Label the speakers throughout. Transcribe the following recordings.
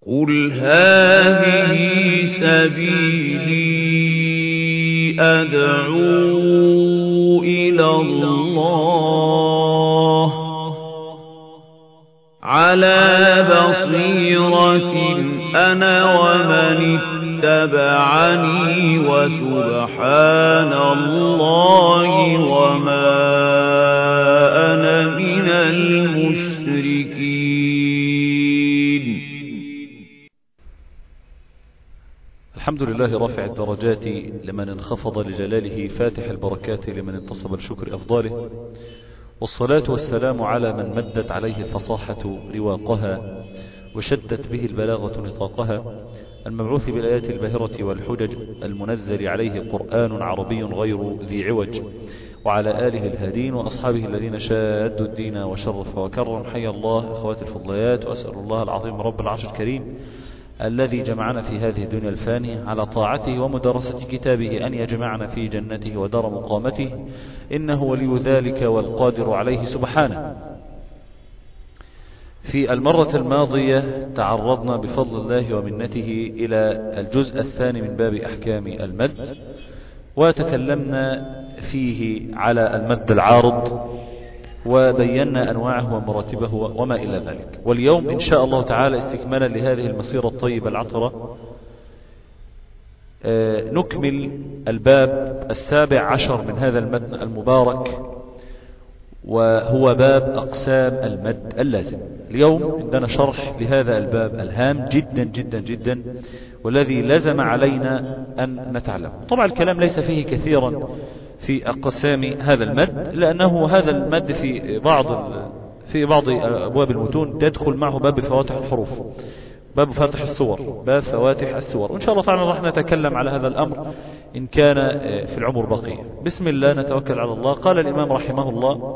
Speaker 1: قُلْ هَٰذِهِ سَبِيلِي أَدْعُو إِلَى اللَّهِ عَلَىٰ بَصِيرَةٍ أَنَا وَمَنِ اتَّبَعَنِي وَسُبْحَانَ اللَّهِ وَمَا أَنَا مِنَ الْمُشْرِكِينَ.
Speaker 2: الحمد لله رافع الدرجات لمن انخفض لجلاله، فاتح البركات لمن انتصب لشكر أفضاله، والصلاة والسلام على من مدت عليه الفصاحة رواقها وشدت به البلاغة نطاقها، المبعوث بالآيات الباهرة والحجج، المنزل عليه قرآن عربي غير ذي عوج، وعلى آله الهادين وأصحابه الذين شادوا الدين وشرف وكرم. حي الله أخوات الفضليات، وأسأل الله العظيم رب العرش الكريم الذي جمعنا في هذه الدنيا الفانية على طاعته ومدرسة كتابه أن يجمعنا في جنته ودار مقامته، إنه ولي ذلك والقادر عليه سبحانه. في المرة الماضية تعرضنا بفضل الله ومنته إلى الجزء الثاني من باب أحكام المد، وتكلمنا فيه على المد العارض وبينا أنواعه ومراتبه وما إلى ذلك. واليوم إن شاء الله تعالى استكمالا لهذه المسيرة الطيبة العطرة نكمل الباب 17 من هذا المتن المبارك، وهو باب أقسام المد اللازم. اليوم عندنا شرح لهذا الباب الهام جدا جدا جدا، والذي لزم علينا أن نتعلم. طبعا الكلام ليس فيه كثيرا في أقسام هذا المد، لأنه هذا المد في بعض أبواب المتون تدخل معه باب فواتح الحروف، باب فاتح الصور، باب فواتح الصور، وإن شاء الله تعالى راح نتكلم على هذا الأمر إن كان في العمر بقية. بسم الله نتوكل على الله. قال الإمام رحمه الله: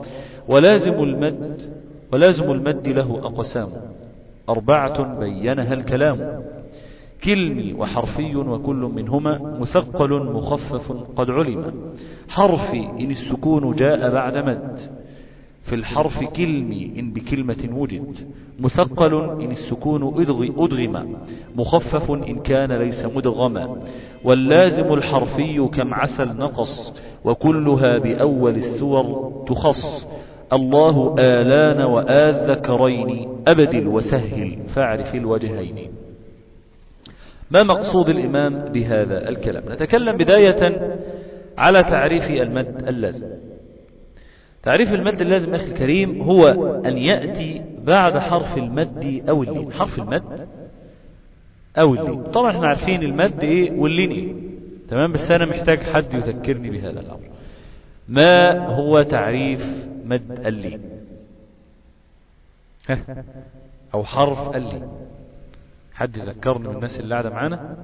Speaker 2: ولازم المد له أقسام 4 بينها الكلام، كلمي وحرفي وكل منهما مثقل مخفف قد علم. حرفي إن السكون جاء بعد مد، في الحرف كلمي إن بكلمة وجد، مثقل إن السكون أدغم، مخفف إن كان ليس مدغما. واللازم الحرفي كم عسل نقص، وكلها بأول السور تخص. الله آلان وآذ ذكرين، أبدل وسهل فاعرف الوجهين. ما مقصود الإمام بهذا الكلام؟ نتكلم بداية على تعريف المد اللازم. تعريف المد اللازم أخي الكريم هو أن يأتي بعد حرف المد أو اللين. حرف المد أو اللين، طبعا احنا عارفين المد إيه واللين إيه، تمام، بس أنا محتاج حد يذكرني بهذا الأمر. ما هو تعريف مد اللين أو حرف اللين؟ حد يذكرني من الناس اللي قاعدة معانا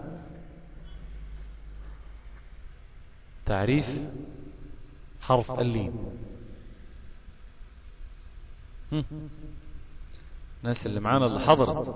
Speaker 2: تعريف حرف اللين. الناس اللي معانا اللي حضرت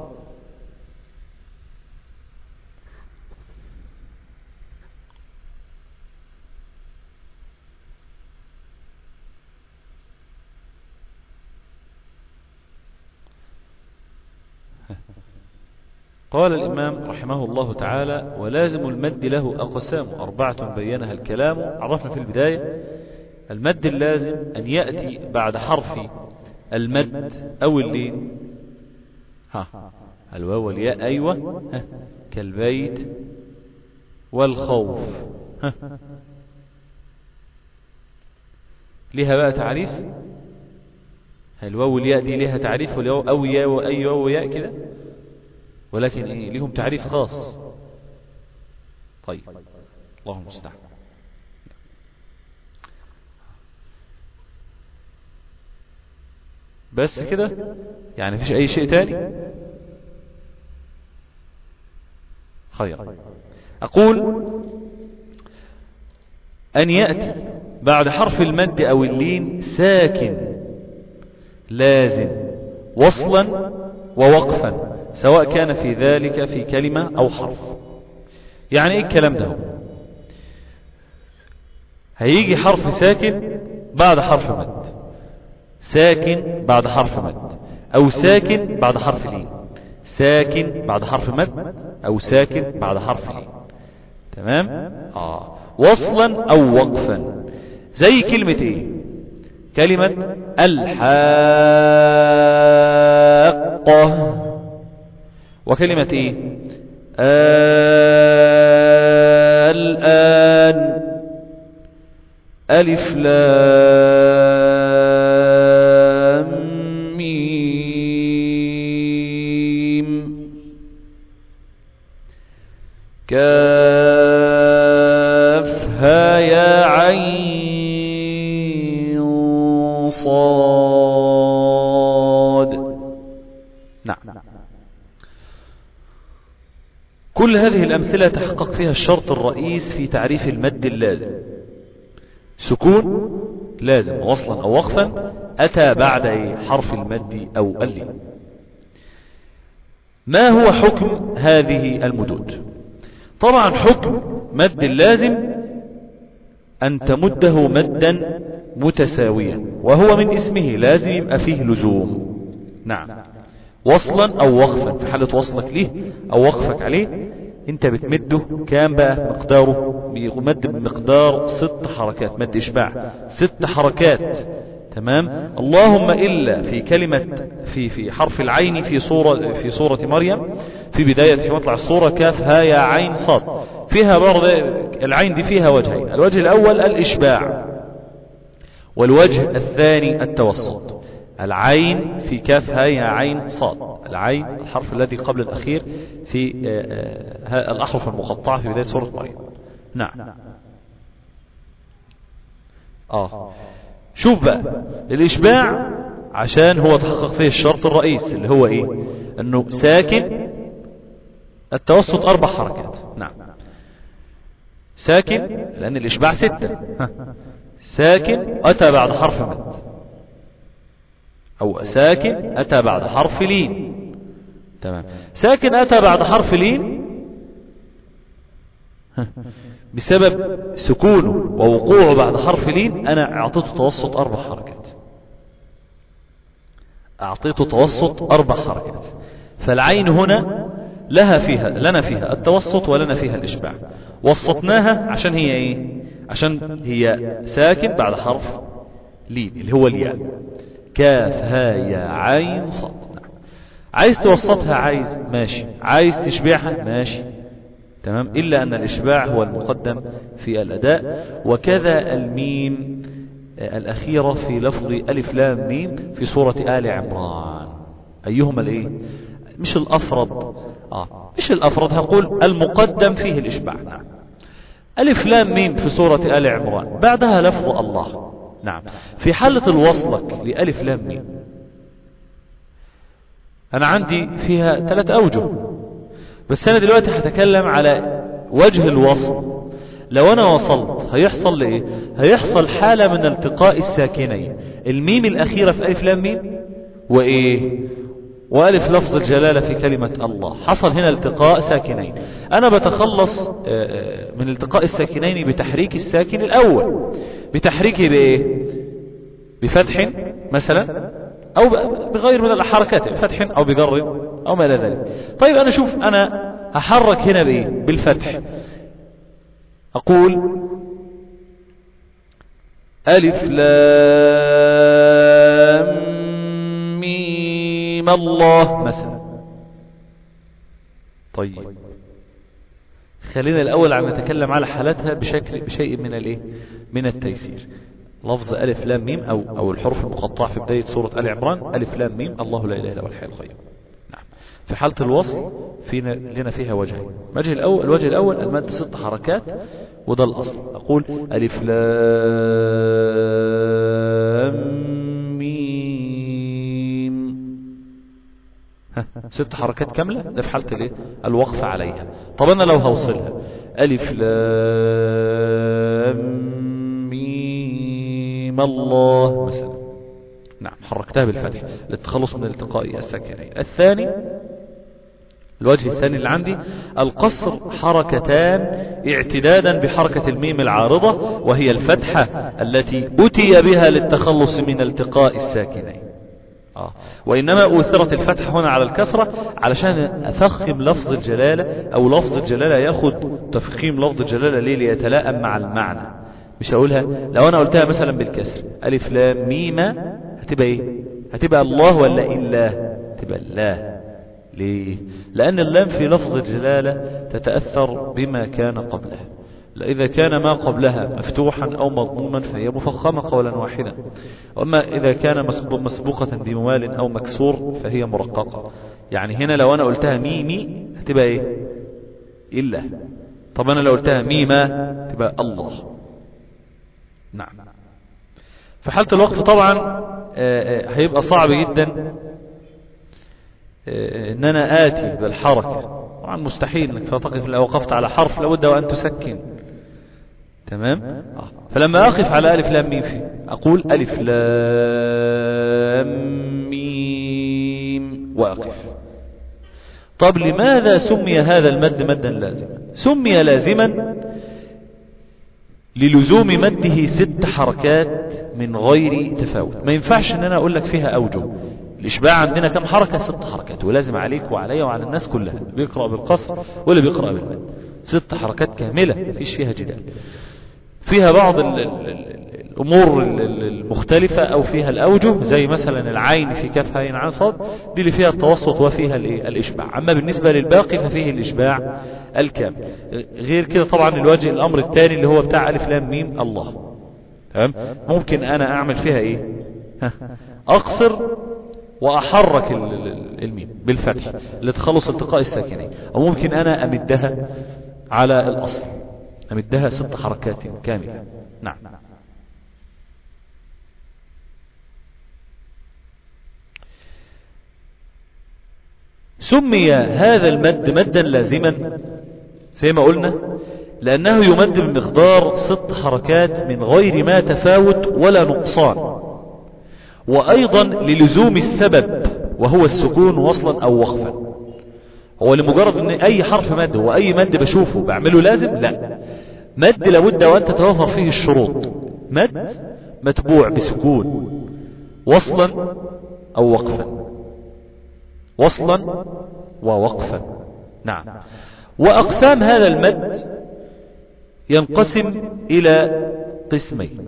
Speaker 2: قال الإمام رحمه الله تعالى: ولازم المد له أقسام 4 بينها الكلام. عرفنا في البداية المد اللازم أن يأتي بعد حرف المد أو اللين الواو والياء، أيوة، كالبيت والخوف. لها بقى تعريف؟ الواو والياء دي لها تعريف، والواو أو ياء وأي واو وياء كده، ولكن إيه لهم تعريف خاص. طيب الله المستعان. بس كده يعني مفيش أي شيء تاني؟ خير. أقول أن يأتي بعد حرف المد أو اللين ساكن لازم وصلا ووقفا، سواء كان في ذلك في كلمة أو حرف. يعني إيه الكلام ده؟ هيجي حرف ساكن بعد حرف مد، ساكن بعد حرف مد، أو ساكن بعد حرف لين، ساكن بعد حرف مد أو ساكن بعد حرف لين. تمام. وصلا أو وقفا. زي كلمة ايه؟ كلمة الحاقة، وكلمة ايه؟ الآن. ألف لام ميم كافها يا عين صاد. نعم. كل هذه الأمثلة تحقق فيها الشرط الرئيس في تعريف المد اللازم: سكون لازم وصلا أو وقفا أتى بعد حرف المد أو اللين. ما هو حكم هذه المدود؟ طبعا حكم مد اللازم أن تمده مدا متساويا، وهو من اسمه لازم يبقى فيه لزوم. نعم. وصلا أو وقفا، في حالة وصلك ليه أو وقفك عليه انت بتمده كام بقى مقداره؟ بيمد بمقدار 6 حركات، مد إشباع 6 حركات. تمام. اللهم إلا في كلمة في حرف العين في سورة مريم، في بداية في مطلع السورة كاف ها يا عين صاد، فيها برضه العين دي فيها وجهين: الوجه الأول الإشباع، والوجه الثاني التوسط. العين في كاف ها يا عين صاد، العين الحرف الذي قبل الأخير في الأحرف المقطعة في بداية سورة مريم. نعم. شوف بقى الإشباع عشان هو تحقق فيه الشرط الرئيس اللي هو ايه؟ انه ساكن، التوسط 4 حركات. نعم. ساكن لأن الإشباع 6. ساكن أتى بعد حرف مد، أو ساكن أتى بعد حرف لين. تمام. ساكن أتى بعد حرف لين بسبب سكونه ووقوعه بعد حرف لين أنا أعطيته توسط 4 حركات، أعطيته توسط 4 حركات. فالعين هنا لنا فيها التوسط ولنا فيها الإشباع. وسطناها عشان هي ايه؟ عشان هي ساكن بعد حرف لين اللي هو الياء. كاف ها يا عين صاد. عايز توسطها عايز ماشي، عايز تشبعها ماشي. تمام. إلا أن الإشباع هو المقدم في الأداء. وكذا الميم الأخيرة في لفظ ألف لام ميم في سورة آل عمران. أيهما الإيه؟ مش الأفرض، مش الأفرض، هقول المقدم فيه الإشباع. نعم. ألف لام ميم في سورة آل عمران بعدها لفظ الله. نعم. في حالة الوصلك لألف لام ميم أنا عندي فيها 3 أوجه، بس أنا دلوقتي هتكلم على وجه الوصل. لو أنا وصلت هيحصل لإيه؟ هيحصل حالة من التقاء الساكنين، الميم الأخيرة في ألف لام ميم وإيه؟ وألف لفظ الجلالة في كلمة الله. حصل هنا التقاء ساكنين. أنا بتخلص من التقاء الساكنين بتحريك الساكن الأول. بتحريكه بإيه؟ بفتح مثلا، أو بغير من الحركات، فتح أو بجر أو ما إلى ذلك. طيب أنا شوف، أنا هحرك هنا بإيه؟ بالفتح. أقول ألف لام ميم الله مثلا. طيب خلينا الأول عم نتكلم على حالتها بشيء من الايه؟ من التيسير. لفظ ألف لام ميم أو الحروف المقطعة في بداية سورة آل عمران ألف لام ميم الله لا إله إلا هو الحي القيوم. نعم. في حالة الوصل لنا فيها وجهين. الوجه الأول المد 6 حركات، وده الأصل. أقول ألف لام ميم 6 حركات كاملة، ده في حالة الايه؟ الوقف عليها. طب أنا لو هوصلها ألف لام ميم الله مثلا. نعم. حركتها بالفتح للتخلص من التقاء الساكنين. الثاني، الوجه الثاني اللي عندي القصر حركتان اعتدادا بحركة الميم العارضة، وهي الفتحة التي أتي بها للتخلص من التقاء الساكنين. وإنما أثرت الفتح هنا على الكسرة علشان أفخم لفظ الجلالة، أو لفظ الجلالة ياخد تفخيم لفظ الجلالة ليه؟ ليتلائم مع المعنى. مش هقولها لو أنا قلتها مثلا بالكسر ألف لام ميم هتبقى إيه؟ هتبقى الله ولا إله؟ هتبقى الله. ليه؟ لأن اللام في لفظ الجلالة تتأثر بما كان قبله. إذا كان ما قبلها مفتوحا أو مضموما فهي مفخمة قولا واحدا، وأما إذا كان مسبوقة بموال أو مكسور فهي مرققة. يعني هنا لو أنا قلتها ميمي هتبقى إيه؟ إلا. طب أنا لو قلتها ميما تبقى الله. نعم. في حالة الوقف طبعا هيبقى صعب جدا ان انا اتي بالحركة، طبعا مستحيل انك تقف. لو وقفت على حرف لابد وان تسكن. تمام. فلما اقف على الف لام ميم فيه اقول الف لام ميم واقف. طب لماذا سمي هذا المد مدا لازما؟ سمي لازما للزوم مده 6 حركات من غير تفاوت. ما ينفعش ان انا اقول لك فيها اوجه. الإشباع عندنا كم حركة؟ 6 حركات، ولازم عليك وعلي وعلى الناس كلها، اللي بيقرأ بالقصر واللي بيقرأ بالمد. 6 حركات كاملة مفيش فيها جدال. فيها بعض الأمور المختلفة أو فيها الأوجه، زي مثلا العين في كاف عين عين صاد، دي اللي فيها التوسط وفيها الإشباع. أما بالنسبة للباقي ففيه الإشباع الكامل. غير كده طبعا الوجه الأمر الثاني اللي هو بتاع ألف لام ميم الله. تمام. ممكن أنا أعمل فيها إيه؟ أقصر وأحرك الميم بالفتح لتخلص التقاء الساكنين، أو ممكن أنا أمدها على الأصل، أمدها 6 حركات كاملة. نعم. سمي هذا المد مدا لازما زي ما قلنا لأنه يمد بمقدار 6 حركات من غير ما تفاوت ولا نقصان، وأيضا للزوم السبب وهو السكون وصلا أو وقفا. هو لمجرد أن أي حرف مد هو أي مد بشوفه بعمله لازم؟ لا، مد لابد وأن تتوفر فيه الشروط. مد متبوع بسكون وصلا أو وقفا، وصلا ووقفا. نعم. وأقسام هذا المد ينقسم إلى قسمين،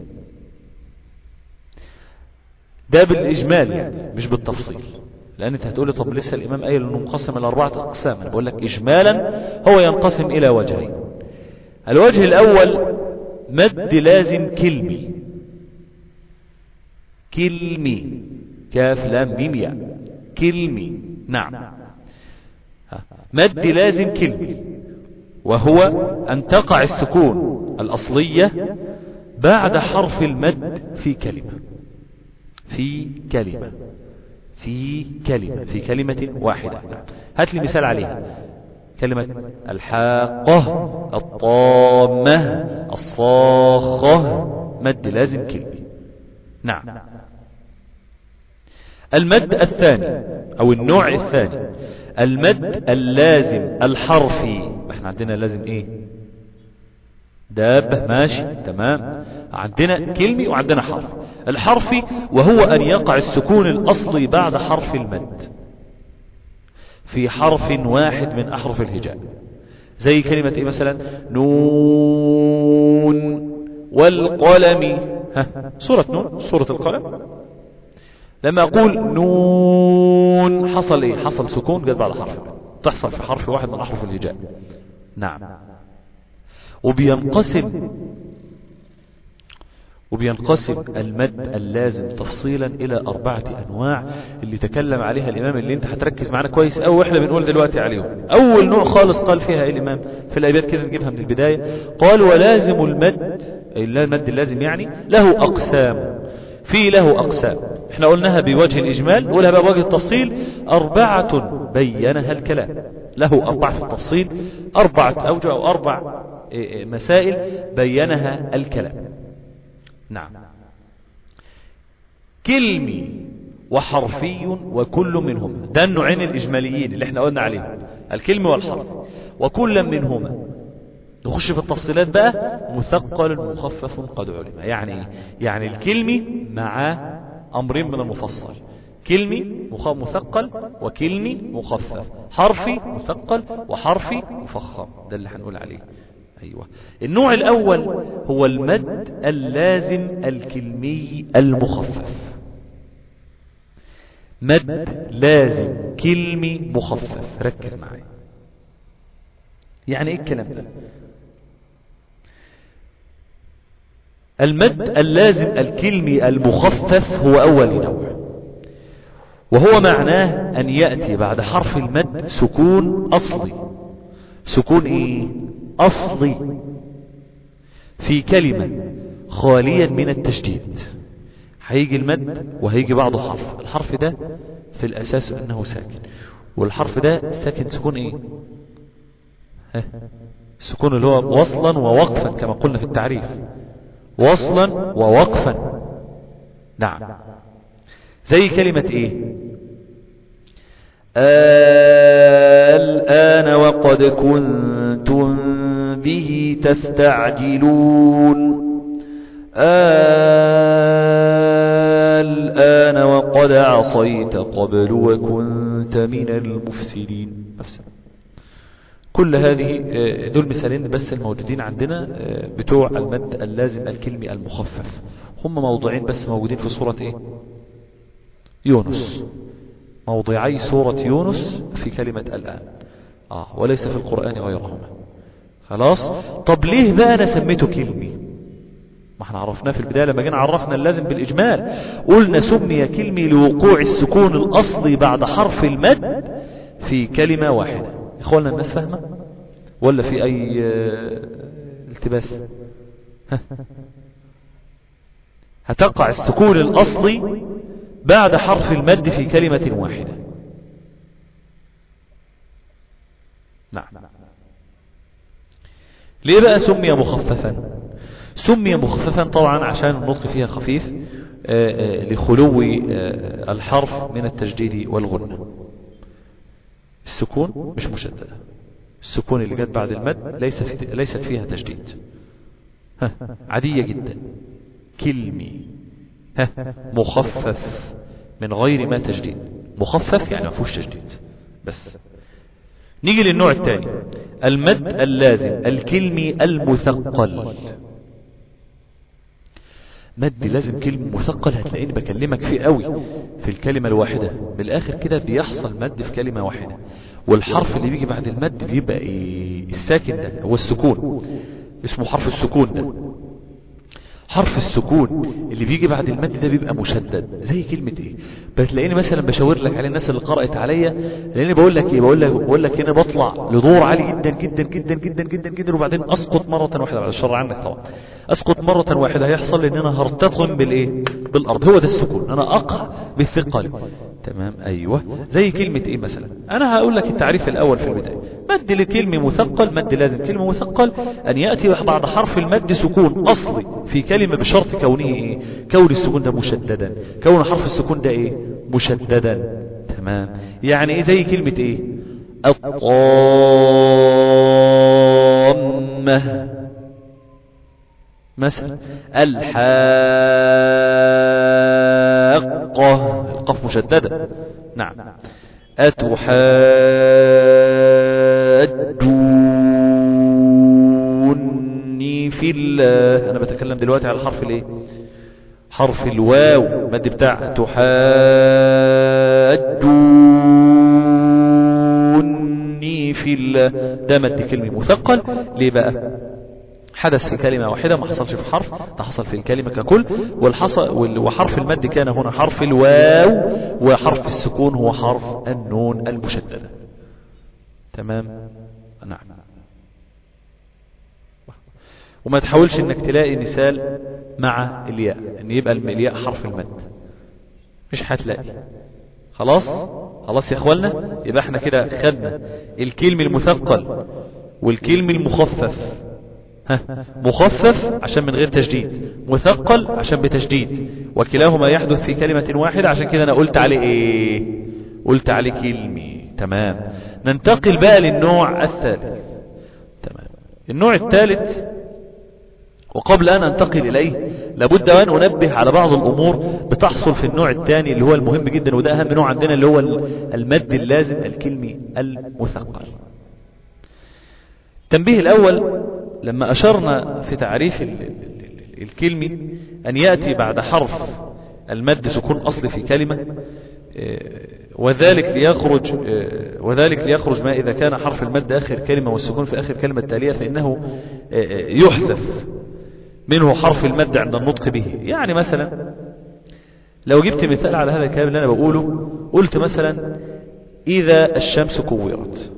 Speaker 2: ده بالإجمال يعني مش بالتفصيل، لأن انت هتقولي طب لسه الإمام قايل انه منقسم إلى 4 أقسام. أنا بقول لك إجمالا هو ينقسم إلى وجهين. الوجه الأول مد لازم كلمي، كلمي كاف لام ميم ياء، كلمي. نعم. مد لازم كلمي، وهو أن تقع السكون الأصلية بعد حرف المد في كلمة، في كلمة، في كلمة، في كلمة واحدة. هات لي مثال عليها. كلمة الحاقة، الطامة، الصاخة، مد لازم كلمة. نعم. المد الثاني أو النوع الثاني المد اللازم الحرفي. احنا عندنا لازم ايه؟ دابة، ماشي تمام. عندنا كلمة وعندنا حرف. الحرفي وهو أن يقع السكون الأصلي بعد حرف المد في حرف واحد من أحرف الهجاء. زي كلمة ايه مثلا؟ نون والقلم. سورة نون، سورة القلم. لما أقول نون حصل ايه؟ حصل سكون قد بعد حرف المد، تحصل في حرف واحد من أحرف الهجاء. نعم. وبينقسم المد اللازم تفصيلا إلى 4 أنواع اللي تكلم عليها الإمام، اللي انت هتركز معنا كويس أو احنا بنقول دلوقتي عليهم. أول نوع خالص قال فيها الإمام في الأبيات كده نجيبها من البداية، قال ولازم المد، المد اللازم يعني له أقسام. في له أقسام احنا قلناها بوجه الإجمال، نقولها بقى بوجه التفصيل. 4 بينها الكلام، له 4 في التفصيل، 4 أوجه أو 4 مسائل بينها الكلام. نعم. كلمي وحرفي وكل منهما، ده النوعين الإجماليين اللي احنا قلنا عليهم، الكلمة والحرف. وكل منهما نخش في التفصيلات بقى. مثقل مخفف قد علم. يعني ايه؟ يعني الكلمة مع أمرين من المفصل. كلمي مثقل وكلمي مخفف، حرفي مثقل وحرفي مفخم، ده اللي هنقول عليه. أيوة. النوع الأول هو المد اللازم الكلمي المخفف. مد لازم كلمي مخفف، ركز معي. يعني ايه الكلام ده؟ المد اللازم الكلمي المخفف هو أول نوع، وهو معناه أن يأتي بعد حرف المد سكون أصلي. سكون إيه؟ أصلي في كلمة خاليا من التشديد. هيجي المد وهيجي بعضه حرف، الحرف ده في الأساس أنه ساكن، والحرف ده ساكن سكون إيه؟ السكون اللي هو وصلا ووقفا كما قلنا في التعريف، وصلا ووقفا. نعم. زي كلمة ايه؟ الآن وقد كنتم به تستعجلون. الآن وقد عصيت قبل وكنت من المفسدين. كل هذه دول مثالين بس الموجودين عندنا بتوع المد اللازم الكلمي المخفف. هم موضوعين بس موجودين في سورة ايه؟ يونس. موضعي سورة يونس في كلمة الآن، وليس في القرآن غيرهما. خلاص. طب ليه بقى انا سميته كلمي؟ ما احنا عرفناه في البداية لما جينا عرفنا اللازم بالإجمال، قلنا سمي كلمي لوقوع السكون الأصلي بعد حرف المد في كلمة واحدة. اخوانا الناس فاهمة ولا في اي التباس؟ هتقع السكون الأصلي بعد حرف المد في كلمة واحدة. نعم. ليه بقى سمي مخففا؟ سمي مخففا طبعا عشان النطق فيها خفيف، لخلو الحرف من التجديد والغنة. السكون مش مشددة، السكون اللي جت بعد المد ليست فيها تجديد، عادية جدا. كلمي مخفف من غير ما تجديد. مخفف يعني ما فيهوش تجديد بس. نيجي للنوع الثاني، المد اللازم الكلمي المثقل. مد لازم كلمة مثقل هتلاقيني بكلمك فيه قوي في الكلمة الواحدة. بالاخر كده بيحصل مد في كلمة واحدة، والحرف اللي بيجي بعد المد بيبقى ايه؟ الساكن ده هو السكون، اسمه حرف السكون ده. حرف السكون اللي بيجي بعد المد ده بيبقى مشدد. زي كلمة ايه؟ بتلاقيني مثلا بشاور لك على الناس اللي قرأت عليا، لاني بقول لك ايه؟ بقول لك هنا بطلع لدور عالي جدا جدا جدا جدا جدا جدا، وبعدين اسقط مرة واحدة بعد الشر عنك طبعا. اسقط مرة واحدة هيحصل ان انا هرتطم بالايه؟ بالارض. هو ده السكون، انا اقع بالثقل. تمام. ايوه. زي كلمة ايه مثلا؟ انا هقول لك التعريف الاول في البداية. مد لكلمة مثقل، مد لازم كلمة مثقل ان يأتي بعد حرف المد سكون اصلي في كلمة بشرط كونه ايه؟ كون السكون ده مشددا، كون حرف السكون ده ايه؟ مشددا. تمام. يعني ايه؟ زي كلمة ايه؟ الطامة مثلا، الحاقة، القاف مشددة. نعم. أتحاجوني في الله. أنا بتكلم دلوقتي على الحرف الايه؟ حرف الواو، مد بتاع تحاجوني في الله. ده مد كلمة مثقل. ليه بقى؟ حدث في كلمة واحدة، ما حصلش في حرف، ده حصل في الكلمة ككل. وحرف المد كان هنا حرف الواو، وحرف السكون هو حرف النون المشددة. تمام. نعم. وما تحاولش انك تلاقي مثال مع الياء ان يبقى الياء حرف المد، مش هتلاقي. خلاص يا اخوانا. يبقى احنا كده خدنا الكلم المثقل والكلم المخفف. مخفف عشان من غير تشديد، مثقل عشان بتشديد، وكلاهما يحدث في كلمة واحدة. عشان كده انا قلت عليه ايه؟ قلت عليه كلمي. تمام. ننتقل بقى للنوع الثالث. تمام. النوع الثالث وقبل أن أنتقل إليه لابد أن أنبه على بعض الأمور بتحصل في النوع الثاني اللي هو المهم جدا، وده أهم نوع عندنا، اللي هو المد اللازم الكلمي المثقل. التنبيه الأول، لما أشرنا في تعريف الكلمي أن يأتي بعد حرف المد سكون أصلي في كلمة، وذلك ليخرج ما إذا كان حرف المد آخر كلمة والسكون في آخر كلمة التالية فإنه يحذف منه حرف المد عند النطق به. يعني مثلا لو جبت مثال على هذا الكلام اللي أنا بقوله، قلت مثلا إذا الشمس كورت،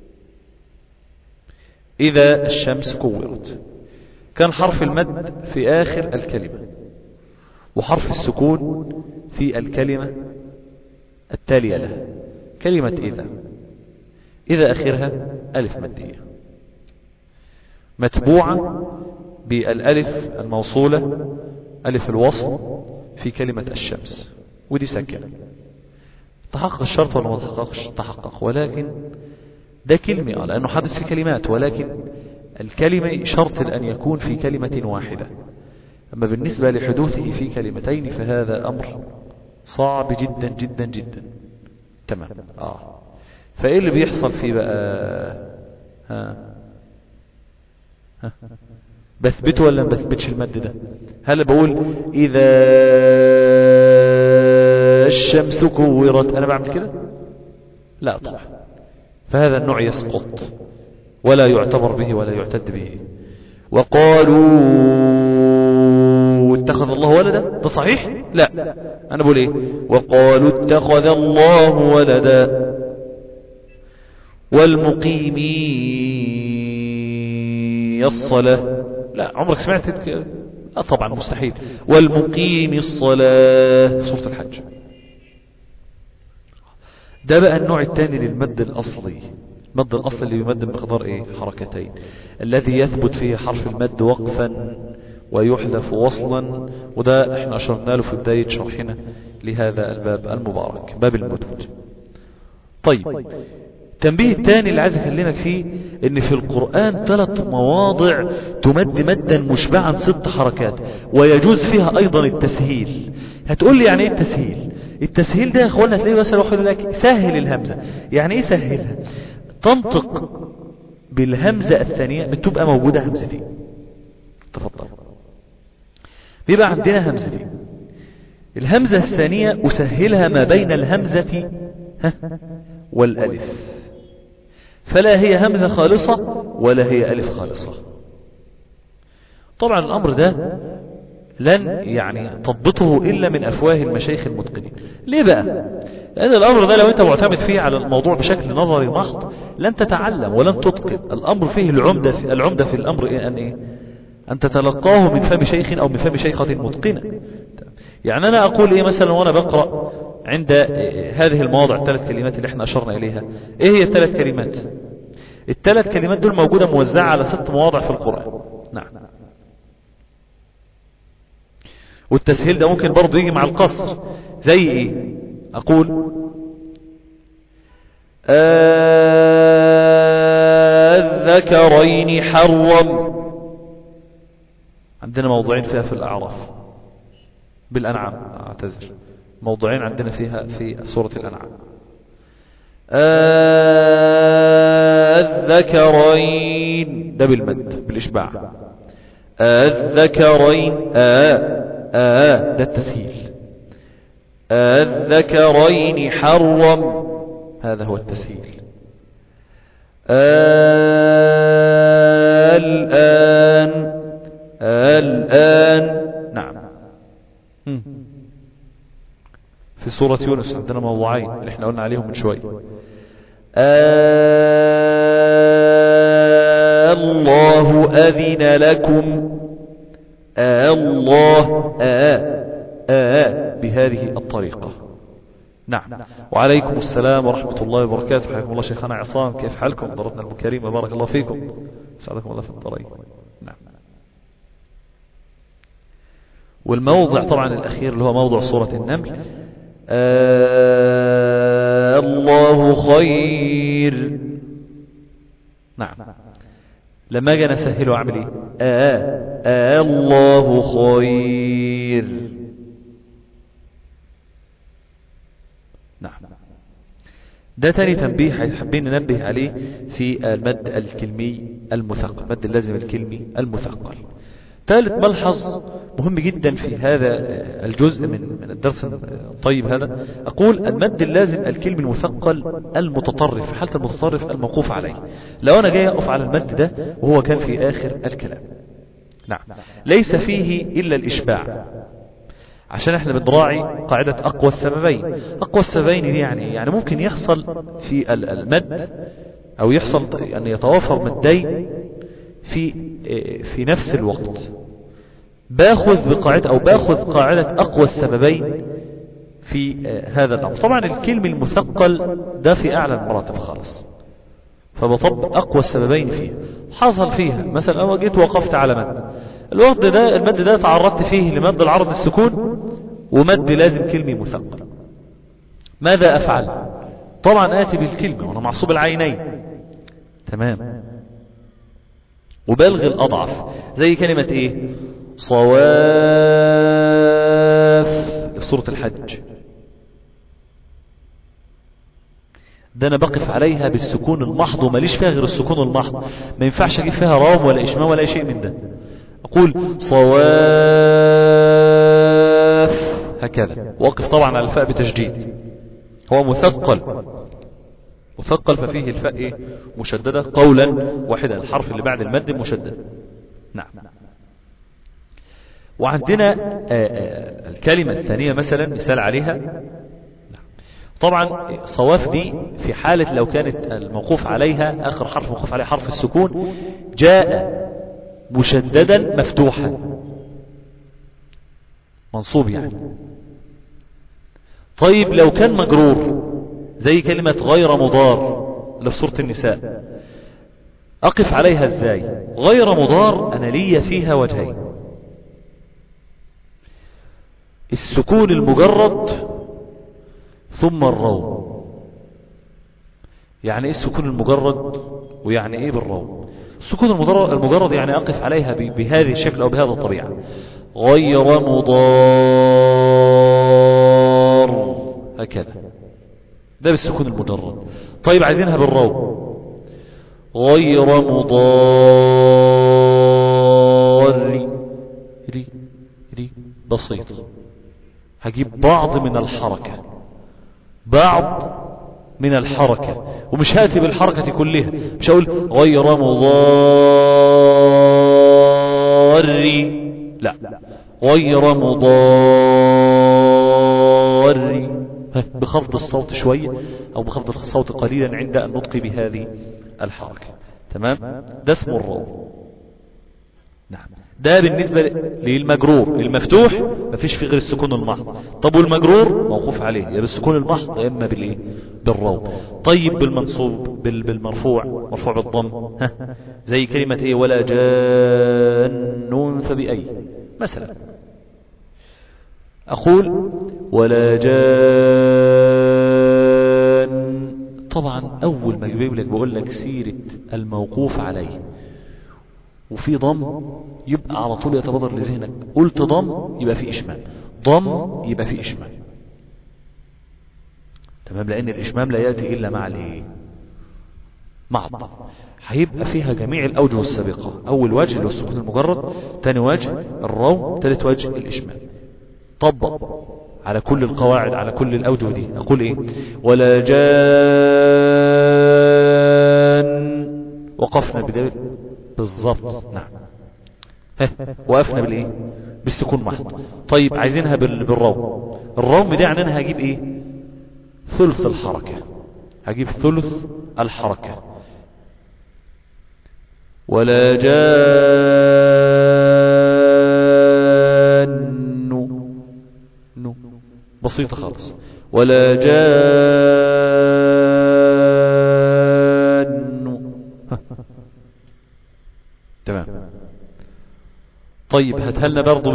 Speaker 2: إذا الشمس كورت، كان حرف المد في آخر الكلمة وحرف السكون في الكلمة التالية لها، كلمة إذا آخرها ألف مادية متبوعة بالألف الموصولة ألف الوصل في كلمة الشمس، ودي ساكنة. تحقق الشرط ولا ما تحققش؟ تحقق، ولكن ده كلمة لأنه حدث في كلمات، ولكن الكلمة شرط أن يكون في كلمة واحدة. أما بالنسبة لحدوثه في كلمتين فهذا أمر صعب جدا جدا جدا. تمام. فإيه اللي بيحصل فيه بقى؟ بثبته ولا ما بثبتش المد ده؟ هل بقول إذا الشمس كورت أنا بعمل كده؟ لا طبعا. فهذا النوع يسقط ولا يعتبر به ولا يعتد به. وقالوا اتخذ الله ولدا، ده صحيح؟ لا، أنا بقول إيه؟ وقالوا اتخذ الله ولدا والمقيمي الصلاة، لا عمرك سمعت كده؟ لا طبعا مستحيل. والمقيم الصلاة سورة الحج. ده بقى النوع الثاني للمد الأصلي. المد الأصلي اللي يمد بمقدار ايه؟ حركتين، الذي يثبت فيه حرف المد وقفا ويحذف وصلا، وده احنا اشرنا له في بداية شرحنا لهذا الباب المبارك، باب المدود. طيب، التنبيه الثاني اللي عايز اكلمك فيه ان في القرآن 3 مواضع تمد مدا مشبعا 6 حركات، ويجوز فيها ايضا التسهيل. هتقول لي يعني ايه التسهيل؟ التسهيل ده يا اخوانا تلاقيه مثلا واحد يقول لك سهل الهمزة. يعني ايه سهلها؟ تنطق بالهمزة الثانية بتبقى موجودة همزتين. تفضل. بيبقى عندنا همزتين، الهمزة الثانية أسهلها ما بين الهمزة والألف، فلا هي همزة خالصة ولا هي ألف خالصة. طبعا الأمر ده لن يعني تضبطه إلا من أفواه المشايخ المتقنين. ليه بقى؟ لأن الأمر ده لو أنت معتمد فيه على الموضوع بشكل نظري محض لن تتعلم ولن تتقن. الأمر فيه العمدة في الأمر أن تتلقاه من فم شيخ أو من فم شيخة متقنة. يعني أنا أقول إيه مثلا وأنا بقرأ عند هذه المواضع 3 كلمات اللي احنا أشرنا إليها، إيه هي 3 كلمات؟ ال3 كلمات دول موجودة موزعة على 6 مواضع في القرآن. نعم. والتسهيل ده ممكن برضو يجي مع القصر. زي ايه؟ اقول الذكرين حرم، عندنا موضوعين فيها في الأعراف، بالأنعام اعتذر، موضوعين عندنا فيها في سورة الأنعام. الذكرين ده بالمد بالإشباع، الذكرين ده التسهيل. الذكرين حرم، هذا هو التسهيل. الآن نعم. في سورة يونس عندنا موضوعين اللي احنا قلنا عليهم من شوي. الله أذن لكم، الله بهذه الطريقة. نعم. وعليكم السلام ورحمة الله وبركاته. حياكم الله شيخنا عصام، كيف حالكم؟ ضرتنا الكريمة، بارك الله فيكم، سعدكم الله في الطريق. نعم. والموضع طبعا الأخير اللي هو موضع سورة النمل، الله خير. نعم. لما جاء نسهله أعمل ايه؟ الله خير. نعم. ده تاني تنبيه حابين ننبه عليه في المد الكلمي المثقل، مد اللازم الكلمي المثقل. ثالث ملحظ مهم جدا في هذا الجزء من الدرس الطيب هذا، أقول المد اللازم الكلمي المثقل المتطرف، في حالة المتطرف الموقوف عليه. لو أنا جاي أقف على المد ده وهو كان في آخر الكلام، نعم، ليس فيه إلا الإشباع، عشان احنا بنراعي قاعدة أقوى السببين. أقوى السببين دي يعني ممكن يحصل في المد، أو يحصل أن يتوافر مدين في نفس الوقت. باخذ بقاعدة أو باخذ قاعدة أقوى السببين في هذا الأمر. طبعا الكلم المثقل ده في أعلى المراتب خالص، فبطبق أقوى السببين فيه. حصل فيها مثلا أنا جيت وقفت على مد، الوقت ده المد ده تعرضت فيه لمد العرض السكون ومد لازم كلمي مثقل. ماذا أفعل؟ طبعا آتي بالكلمة وأنا معصوب العينين، تمام، وبلغ الأضعف زي كلمة إيه؟ صواف في سورة الحج، ده أنا بقف عليها بالسكون المحض وماليش فيها غير السكون المحض، ما ينفعش أجيب فيها رام ولا إشمام ولا شيء من ده. أقول صواف هكذا، وقف طبعا على الفاء بتشديد، هو مثقل ففيه الفاء إيه؟ مشددة قولا واحدا، الحرف اللي بعد المد مشدد. نعم. وعندنا الكلمة الثانية مثلا مثال عليها، طبعا صواف دي في حالة لو كانت الموقوف عليها آخر حرف موقوف عليه حرف السكون جاء مشددا مفتوحا منصوب يعني. طيب لو كان مجرور زي كلمة غير مضار اللي في سورة النساء، أقف عليها ازاي؟ غير مضار أنا لي فيها وجهين، السكون المجرد ثم الروم. يعني ايه السكون المجرد ويعني ايه بالروم؟ السكون المجرد يعني أقف عليها بهذه الشكل أو بهذا الطبيعة، غير مضار هكذا، ده بالسكون المجرد. طيب عايزينها بالروم، غير مضار ري بسيط، هجيب بعض من الحركة ومش هاتي بالحركة كلها، مش هقول غير مضار، لا، غير مضار بخفض الصوت شوية أو بخفض الصوت قليلا عند النطق بهذه الحركة، تمام، ده اسمه الروم. نعم، ده بالنسبة للمجرور. المفتوح مفيش فيه غير السكون المحض. طب والمجرور موقوف عليه يا بالسكون المحض يا إما بالإيه؟ بالروم. طيب بالمنصوب بالمرفوع مرفوع بالضم، زي كلمة إيه؟ ولا جان فبأي مثلا، أقول ولا جان. طبعا أول ما يجيب لك بقول لك سيرة الموقوف عليه وفي ضم يبقى على طول يتبادر لذهنك، قلت ضم يبقى في إشمام، ضم يبقى في إشمام، تمام، لأن الإشمام لا يأتي إلا مع الإيه؟ مع الضم. هيبقى فيها جميع الأوجه السابقة، أول وجه اللي هو السكون المجرد، ثاني وجه الروم، ثالث وجه الإشمام. طبق على كل القواعد على كل الأوجه دي. أقول إيه؟ ولا جان، وقفنا بداية بالضبط، نعم، وقفنا بالإيه؟ بالسكون محض. طيب عايزينها بالروم، الروم دي يعني أنا هجيب إيه؟ ثلث الحركة، هجيب ثلث الحركة. ولا جان بسيطة خالص، ولا جان تمام. طيب هتهلنا برضو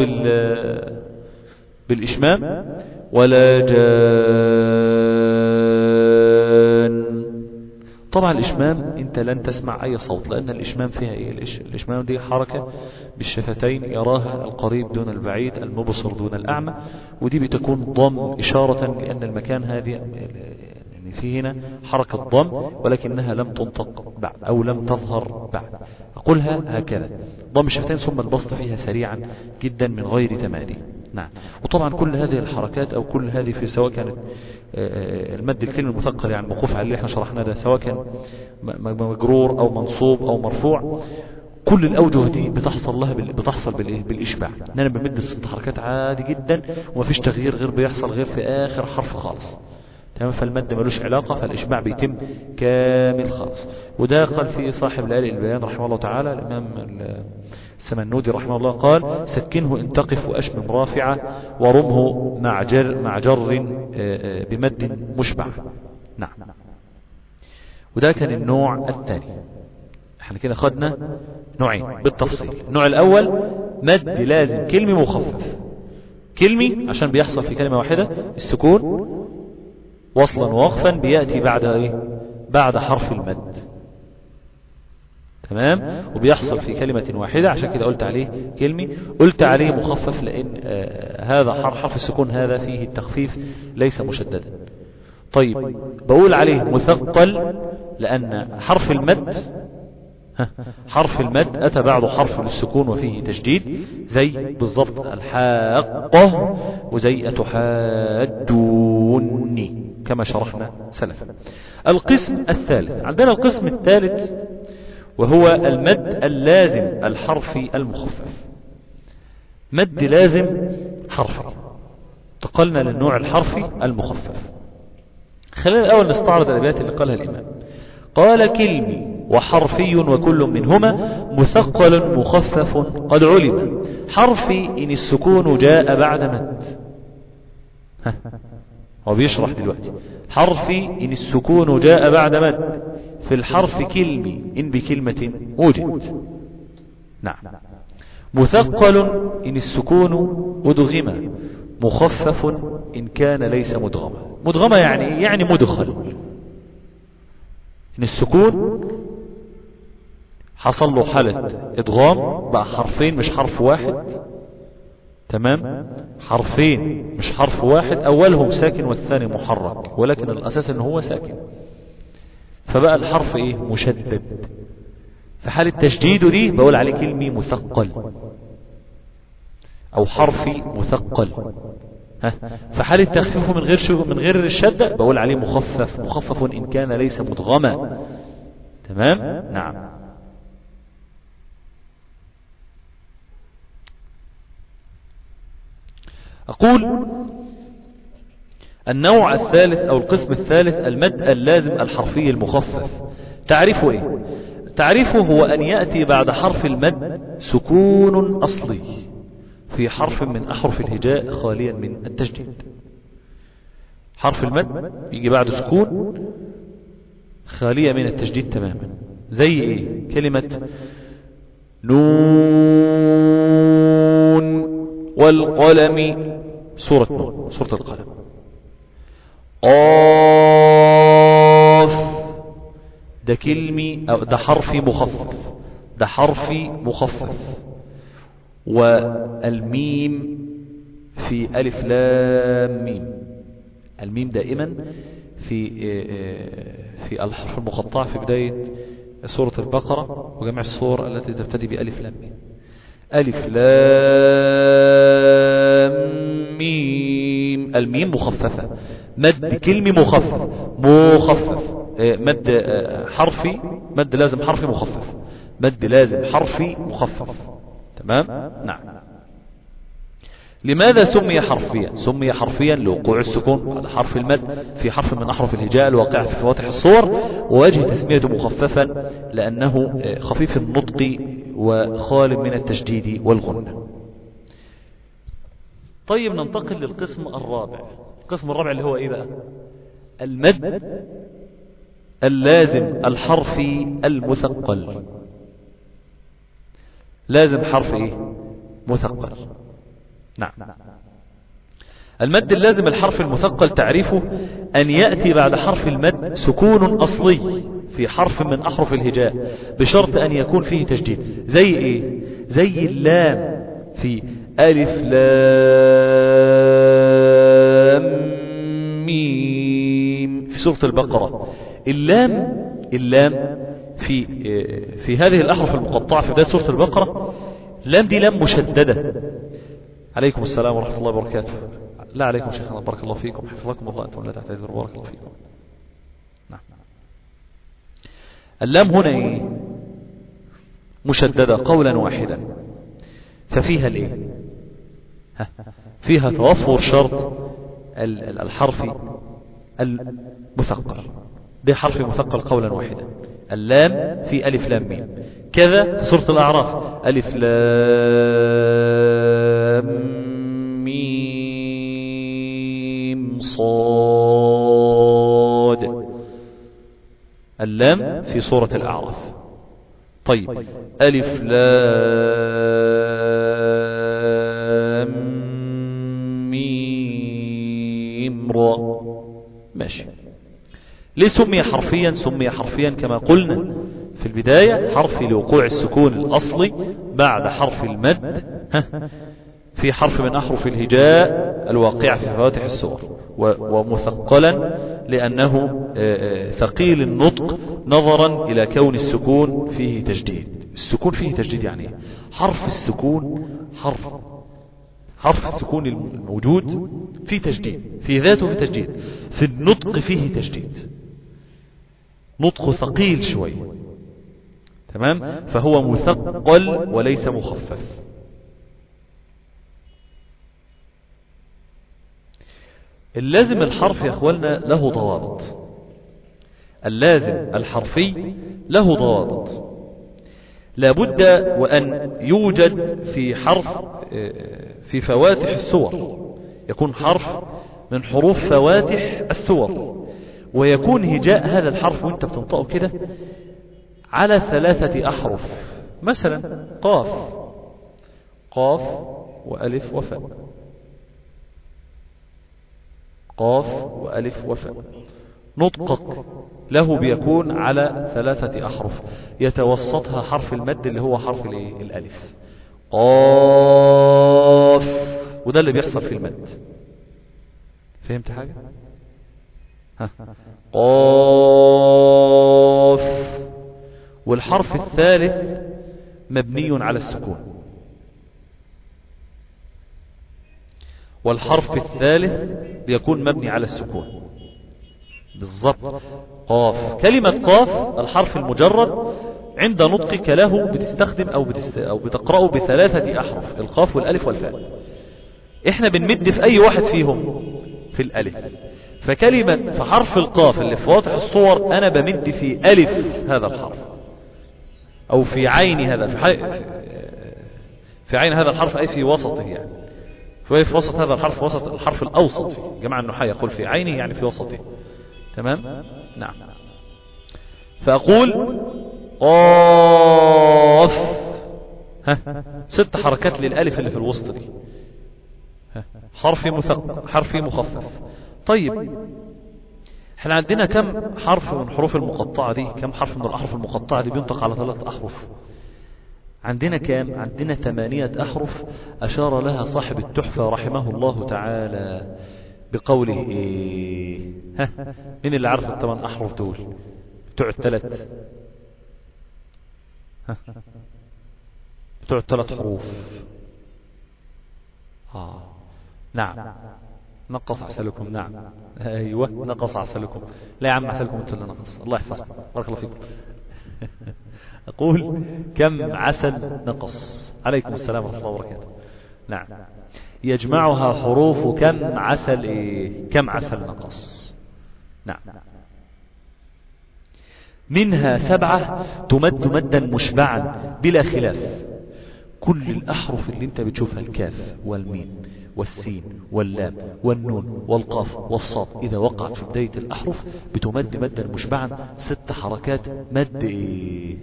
Speaker 2: بالإشمام، ولا جان. طبعا الإشمام أنت لن تسمع أي صوت، لأن الإشمام فيها إيه؟ الإشمام دي حركة بالشفتين يراها القريب دون البعيد، المبصر دون الأعمى، ودي بتكون ضم إشارة لأن المكان هذه يعني فيه هنا حركة ضم ولكنها لم تنطق بعد أو لم تظهر بعد. أقولها هكذا ضم الشفتين ثم البسط فيها سريعا جدا من غير تمادي. نعم. وطبعا كل هذه الحركات أو كل هذه في سواء كانت المد الكلمة المثقل يعني موقوف على اللي احنا شرحناه ده، سواء كان مجرور أو منصوب أو مرفوع، كل الأوجه دي بتحصل بالإشباع، إن أنا بمد الست حركات عادي جدا ومفيش تغيير غير بيحصل غير في آخر حرف خالص. تمام. فالمد ملوش علاقة، فالإشباع بيتم كامل خالص. وده قال فيه صاحب الآل البيان رحمه الله تعالى الإمام السمنودي رحمه الله قال: سكنه إن تقف وأشمم رافعة ورمه مع جر بمد مشبع. نعم. وده كان النوع الثاني. احنا كده خدنا نوعين بالتفصيل. النوع الأول مد لازم كلمي مخفف. كلمي عشان بيحصل في كلمة واحدة، السكون وصلا ووقفا بيأتي بعد ايه؟ بعد حرف المد. تمام. وبيحصل في كلمة واحدة، عشان كده قلت عليه كلمي. قلت عليه مخفف لأن هذا حرف السكون هذا فيه التخفيف ليس مشددا. طيب بقول عليه مثقل لأن حرف المد أتى بعد حرف السكون وفيه تشديد، زي بالضبط الحاقة وزي أتحاجوني كما شرحنا سلفا. القسم الثالث، عندنا القسم الثالث وهو المد اللازم الحرفي المخفف. مد لازم حرفي. انتقلنا للنوع الحرفي المخفف. خلينا الأول نستعرض الأبيات اللي قالها الإمام. قال: كلمي وحرفي وكل منهما مثقل مخفف قد علم، حرفي إن السكون جاء بعد مد. هو بيشرح دلوقتي. حرفي إن السكون جاء بعد مد، في الحرف كلمي إن بكلمة وجد. نعم. مثقل إن السكون أدغم، مخفف إن كان ليس مدغما. مدغما يعني مدخل. إن السكون حصل له حالة إدغام، بقى حرفين مش حرف واحد. تمام. حرفين مش حرف واحد، أولهم ساكن والثاني محرك، ولكن الأساس إنه هو ساكن، فبقى الحرف إيه؟ مشدد. في حالة تشديده دي بقول عليه كلمي مثقل أو حرفي مثقل. في حالة تخفيفه من غير الشدة بقول عليه مخفف إن كان ليس مدغما. تمام. نعم. أقول النوع الثالث أو القسم الثالث المد اللازم الحرفي المخفف. تعريفه إيه؟ تعريفه هو أن يأتي بعد حرف المد سكون أصلي في حرف من أحرف الهجاء خاليا من التشديد. حرف المد يجي بعد سكون خالية من التشديد تماما. زي إيه؟ كلمة نون والقلم، سورة نون، سورة القلم. قاف، ده كلمي أو ده حرفي مخفف، ده حرفي مخفف. والميم في ألف لام ميم. الميم دائما في الحرف المقطع في بداية سورة البقرة وجميع الصور التي تبتدي بألف لام ميم. ألف لام ميم. الميم مخففة، مد كلمي مخفف مد حرفي، مد لازم حرفي مخفف، مد لازم حرفي مخفف. تمام. نعم. لماذا سمي حرفيا؟ سمي حرفيا لوقوع السكون على حرف المد في حرف من أحرف الهجاء الواقع في فواتح الصور، ووجه تسميته مخففا لأنه خفيف النطق وخال من التشديد والغنة. طيب ننتقل للقسم الرابع. القسم الرابع اللي هو إيه بقى؟ المد اللازم الحرفي المثقل. لازم حرف إيه؟ مثقل. نعم. المد اللازم الحرف المثقل تعريفه أن يأتي بعد حرف المد سكون أصلي في حرف من أحرف الهجاء بشرط أن يكون فيه تشديد. زي إيه؟ زي اللام في ألف لام ميم في سورة البقرة. اللام في هذه الأحرف المقطعة في بداية سورة البقرة، لام دي لام مشددة. عليكم السلام ورحمة الله وبركاته. لا عليكم شيخنا، بارك الله فيكم، حفظكم الله، أنتم لا تعتذروا، بارك الله فيكم. نعم. اللام هنا إيه؟ مشددة قولا واحدا، ففيها الإيه؟ فيها توفر شرط الحرف المثقل. ده حرف مثقل قولا واحدا. اللام في ألف لام ميم. كذا في سورة الأعراف ألف لام ميم صاد. اللام في سورة الأعراف. طيب ألف لام ميم را. ماشي. ليه سمي حرفيا؟ سمي حرفيا كما قلنا في البداية حرف لوقوع السكون الأصلي بعد حرف المد في حرف من أحرف الهجاء الواقع في فواتح السور، ومثقلا لأنه ثقيل النطق نظرا إلى كون السكون فيه تجديد. السكون فيه تجديد يعني حرف السكون، حرف السكون الموجود فيه تجديد، في ذاته فيه تجديد، في النطق فيه تجديد، نطق ثقيل شوي. تمام؟ فهو مثقل وليس مخفف. اللازم الحرف يا اخواننا له ضوابط. اللازم الحرفي له ضوابط. لابد وأن يوجد في حرف في فواتح السور، يكون حرف من حروف فواتح السور، ويكون هجاء هذا الحرف وانت بتنطقه كده على 3 أحرف. مثلا قاف وألف وفاء، قاف وألف وفاء، نطقك له بيكون على 3 أحرف يتوسطها حرف المد اللي هو حرف الألف. قاف، وده اللي بيحصل في المد. فهمت حاجة؟ قاف. والحرف الثالث مبني على السكون، والحرف الثالث بيكون مبني على السكون بالضبط. قاف. كلمة قاف الحرف المجرد عند نطقك له بتستخدم أو بتقرأه ب3 أحرف، القاف والألف والفاء. احنا بنمد في أي واحد فيهم؟ في الألف. فحرف القاف اللي في واضح الصور أنا بمد في ألف هذا الحرف، أو في عين هذا في عين هذا الحرف، أي في وسطه يعني، في وسط هذا الحرف، وسط الحرف الأوسط فيه. جماعة النحاة يقول في عينه يعني في وسطه. تمام؟ نعم. فأقول قاف، 6 حركات للألف اللي في الوسط دي، حرفي مخفف. طيب احنا عندنا كم حرف من حروف المقطعة دي؟ كم حرف من الأحرف المقطعة دي بينطق على 3 أحرف؟ عندنا كام؟ عندنا 8 أحرف أشار لها صاحب التحفة رحمه الله تعالى بقوله ايه؟ مين اللي عارف ال8 أحرف دول بتوع ال3؟ بتوع ال3 حروف. نعم. نقص عسلكم. نعم ايوه نقص عسلكم. لا يا عم عسلكم انتوا اللي نقص. الله يحفظكم، بارك الله فيكم. أقول كم عسل نقص. عليكم السلام ورحمة الله وبركاته. نعم. يجمعها حروف كم عسل إيه؟ كم عسل نقص. نعم. منها 7 تمد مدا مشبعا بلا خلاف. كل الأحرف اللي انت بتشوفها، الكاف والميم والسين واللام والنون والقاف والصاد، إذا وقعت في بداية الأحرف بتمد مدا مشبعا 6 حركات مد إيه؟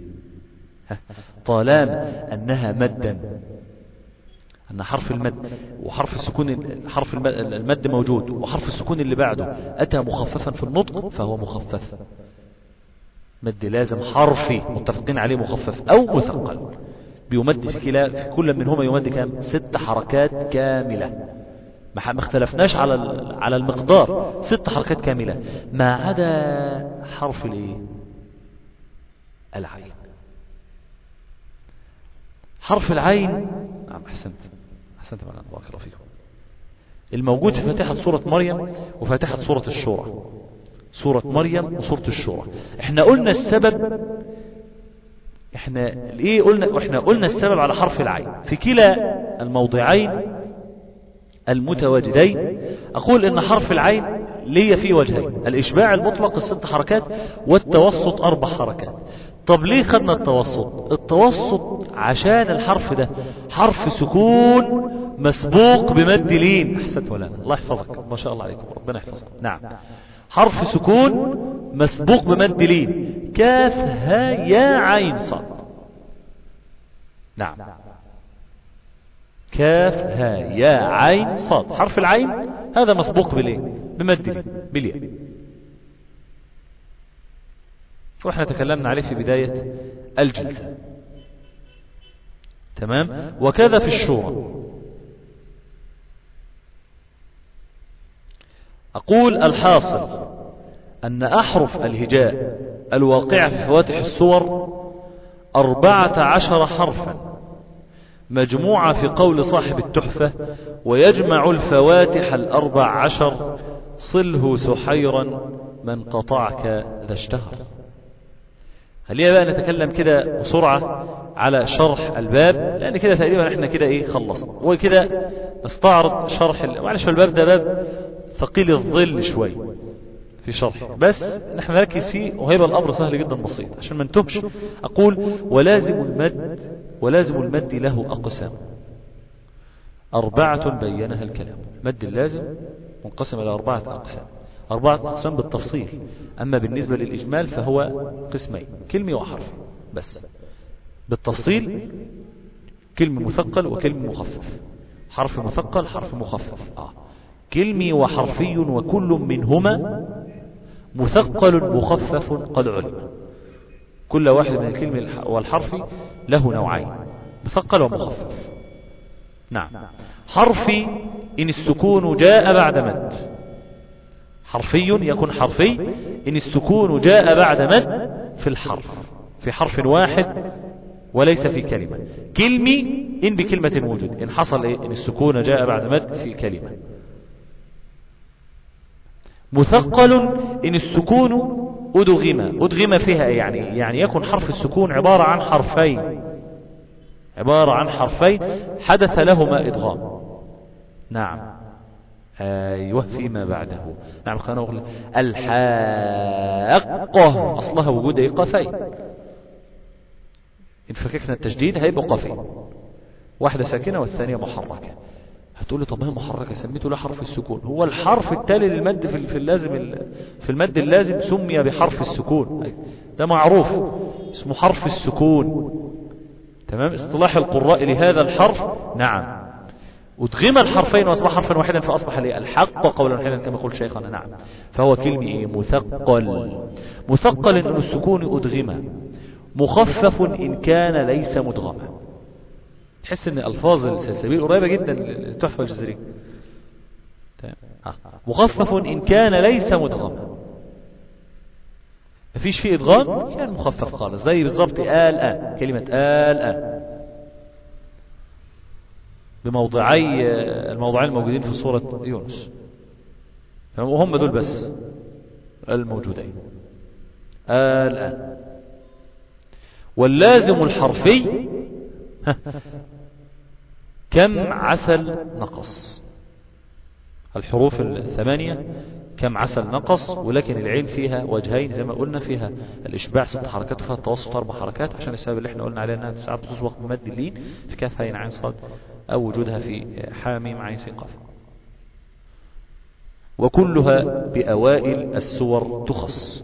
Speaker 2: طالما أنها مدا، أن حرف المد وحرف السكون، حرف المد موجود وحرف السكون اللي بعده أتى مخففا في النطق فهو مخفف. مد لازم حرفي متفقين عليه مخفف أو مثقل، بيمد في كل منهما يمد كام؟ 6 حركات كاملة، ما اختلفناش على المقدار، 6 حركات كاملة ما عدا حرف الايه؟ العين. حرف العين نعم احسنت معنا، بارك الله فيكم. الموجود في فاتحة سورة مريم وفاتحة سورة الشورى، سورة مريم وسورة الشورى. احنا قلنا السبب، احنا قلنا السبب على حرف العين في كلا الموضعين المتواجدين. اقول ان حرف العين ليه فيه وجهين، الاشباع المطلق 6 حركات والتوسط 4 حركات. طب ليه خدنا التوسط عشان الحرف ده حرف سكون مسبوق بمد لين. احسنت ولا الله يحفظك، ما شاء الله عليكم، ربنا يحفظك. نعم، حرف سكون مسبوق بمد لين، كاف ها يا عين صاد. نعم، كاف ها يا عين صاد، حرف العين هذا مسبوق بالايه؟ بمد لين، بالياء. واحنا تكلمنا عليه في بداية الجلسة. تمام. وكذا في الشورى. أقول الحاصل أن أحرف الهجاء الواقعة في فواتح السور 14 حرفا، مجموعة في قول صاحب التحفة: ويجمع الفواتح 14 صله سحيرا من قطعك ذا اشتهر. خلينا بقى نتكلم كده بسرعة على شرح الباب، لأن كده تقريبا احنا كده ايه خلصنا، وكده نستعرض شرح معلش الباب ده باب ثقيل الظل شوي في شرح، بس نحن نركز فيه وهيبقى الأمر سهل جدا بسيط عشان ما نتهمش. أقول ولازم المد له أقسام 4 بينها الكلام. مد اللازم منقسم إلى 4 أقسام، 4 أقسام بالتفصيل. أما بالنسبة للإجمال فهو قسمين، كلمة وحرف بس. بالتفصيل كلمة مثقل وكلمة مخفف، حرف مثقل حرف مخفف. كلمة وحرفي وكل منهما مثقل مخفف قد علم. كل واحد من الكلمة والحرف له نوعين، مثقل ومخفف. نعم. حرفي إن السكون جاء بعد مد، حرفي يكون حرفي إن السكون جاء بعد مد في الحرف، في حرف واحد وليس في كلمة. كلمي إن بكلمة وجد، إن حصل إيه؟ إن السكون جاء بعد مد في كلمة. مثقل إن السكون أدغم فيها، يعني يكون حرف السكون عبارة عن حرفين حدث لهما إدغام. نعم، أيوه فيما بعده. نعم، خلينا نقول الحاقة أصلها وجود قافين، إن فككنا التجديد هيبقى قافين، واحدة ساكنة والثانية محركة. هتقول لي طب هي محركة سميته له حرف السكون، هو الحرف التالي للمد في المد اللازم سمي بحرف السكون، ده معروف اسمه حرف السكون. تمام. اصطلاح القراء لهذا الحرف. نعم، أدغم الحرفين وأصبح حرفا واحدا فأصبح لي الحق قولا واحدا كما يقول شيخنا. نعم، فهو كلمة مثقل إن السكون أدغم، مخفف إن كان ليس مدغما. تحس ان الفاظ السلسبيل قريبه جدا للتحفه الجزريه. مخفف ان كان ليس مدغما، مفيش فيه ادغام، كان مخفف خالص، زي بالظبط الان، كلمه الان الموضعين الموجودين في سوره يونس، وهم دول بس الموجودين الان. واللازم الحرفي كم عسل نقص، الحروف 8 كم عسل نقص، ولكن العين فيها وجهين زي ما قلنا، فيها الإشباع 6 حركات وفيها التوسط 4 حركات، عشان السبب اللي احنا قلنا عليه انها ساعات بتسبق بمد اللين في كاف عين عين صاد، او وجودها في حاميم عين سين قاف. وكلها بأوائل السور تخص.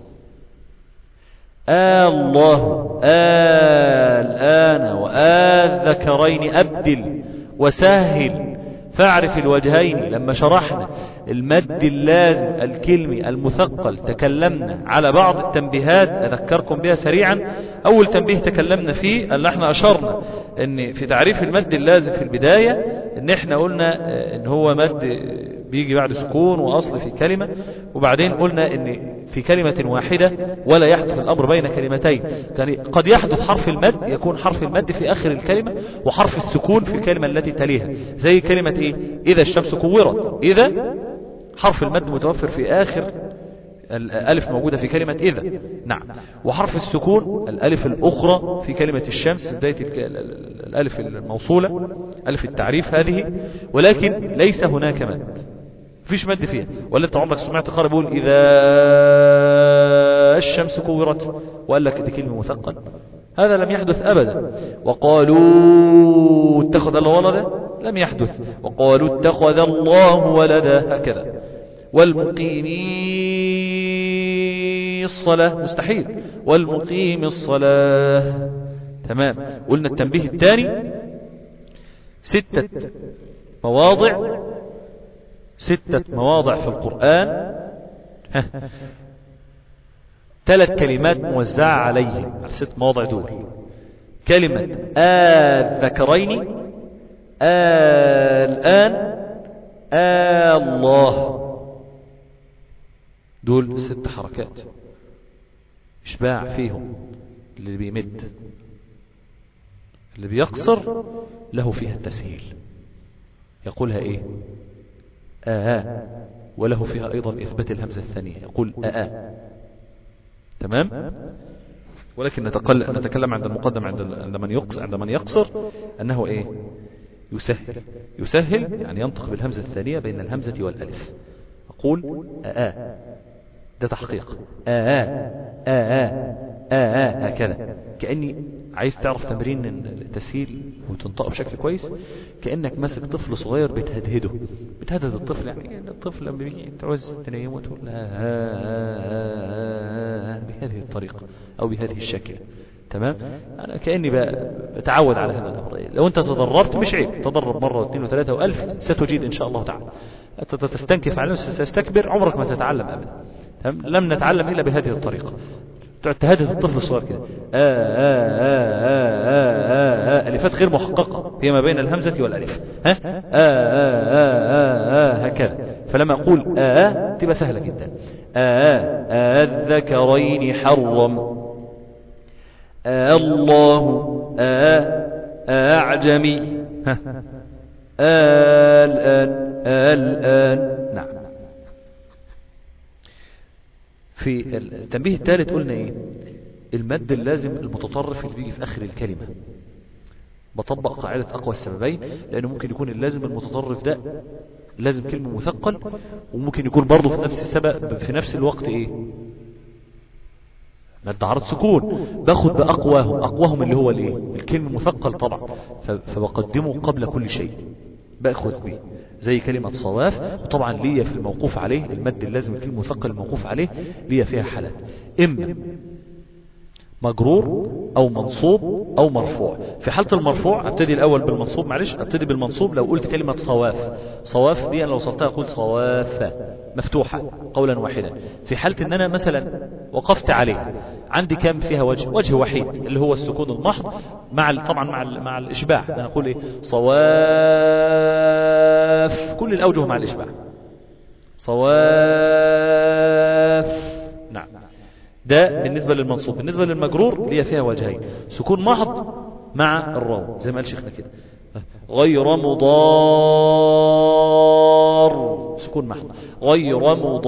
Speaker 2: الله، الآن، والذكرين أبدل وسهل فاعرف الوجهين. لما شرحنا المد اللازم الكلمي المثقل تكلمنا على بعض التنبيهات أذكركم بها سريعا. أول تنبيه تكلمنا فيه أن احنا أشرنا أن في تعريف المد اللازم في البداية أن احنا قلنا أن هو مد بيجي بعد سكون وأصل في كلمة، وبعدين قلنا أن في كلمة واحدة ولا يحدث الأمر بين كلمتين. يعني قد يحدث حرف المد، يكون حرف المد في آخر الكلمة وحرف السكون في الكلمة التي تليها، زي كلمة إيه؟ إذا الشمس كورت. إذا حرف المد متوفر في آخر الألف موجودة في كلمة إذا، نعم. وحرف السكون الألف الأخرى في كلمة الشمس، بداية الألف الموصولة، ألف التعريف هذه، ولكن ليس هناك مد، فيش مد فيها. ولا انت عمرك سمعت قارئ بيقول إذا الشمس كورت وقال لك دي كلمة مثقل؟ هذا لم يحدث أبدا. وقالوا اتخذ الله ولدا، لم يحدث. وقالوا اتخذ الله ولدا، هكذا. والمقيمي الصلاة، مستحيل. والمقيم الصلاة، تمام. قلنا التنبيه الثاني 6 مواضع في القرآن، 3 كلمات موزعة عليهم على 6 مواضع دول. كلمة الذكرين، الآن، الله، دول 6 حركات إشباع فيهم. اللي بيمد، اللي بيقصر له فيها التسهيل، يقولها إيه؟ وله فيها أيضا إثبات الهمزة الثانية، يقول تمام. ولكن نتكلم عند المقدم عند من يقصر أنه إيه؟ يسهل يعني ينطق بالهمزة الثانية بين الهمزة والألف. أقول ده تحقيق، هكذا. كأني عايز تعرف تمرين التسهيل وتنطقه بشكل كويس، كأنك ماسك طفل صغير بتهدهده، بتهدد الطفل. يعني الطفل لما بيجي تعوز تنيمه تقول بهذه الطريقة أو بهذه الشكل، تمام. أنا كأني بتعود على هذا الأمر. لو أنت تدربت مش عيب، تدرب مرة واثنين وثلاثة وألف ستجيد إن شاء الله تعالى. تستنكف على نفسك تستكبر، عمرك ما تتعلم أبدا. لم نتعلم إلا بهذه الطريقة. تهدد الطفل الصغير كده، ألفات غير محققة هي ما بين الهمزة والألف، هكذا. فلما أقول تبقى سهلة جدا. الذكرين حرم، الله، أعجمي، الآن، نعم. في التنبيه الثالث قلنا ايه؟ المد اللازم المتطرف اللي بيجي في اخر الكلمة. بطبق قاعدة اقوى السببين، لانه ممكن يكون اللازم المتطرف ده لازم كلمة مثقل، وممكن يكون برضه في نفس السبب في نفس الوقت ايه؟ مد عرض سكون. باخد باقواهم اللي هو الايه؟ الكلمة مثقل طبعا، فبقدمه قبل كل شيء، باخذ به. زي كلمة صواف، وطبعا ليا في الموقوف عليه المد اللازم الكلمة مثقل الموقوف عليه ليا فيها حالات، إما مجرور أو منصوب أو مرفوع. في حالة المرفوع ابتدي الأول بالمنصوب، معلش ابتدي بالمنصوب. لو قلت كلمة صواف دي أنا لو صرتها أقول صواف مفتوحة قولا واحدا. في حالة أن أنا مثلا وقفت عليه، عندي كم فيها وجه وحيد اللي هو السكون المحض، طبعا مع الإشباع. أنا أقول إيه؟ صواف، كل الأوجه مع الإشباع، صواف، نعم. ده بالنسبة للمنصوب. بالنسبة للمجرور ليه فيها وجهين، سكون محض مع الراو زي ما قال شيخنا كده، غير مضار، سكون محض، غير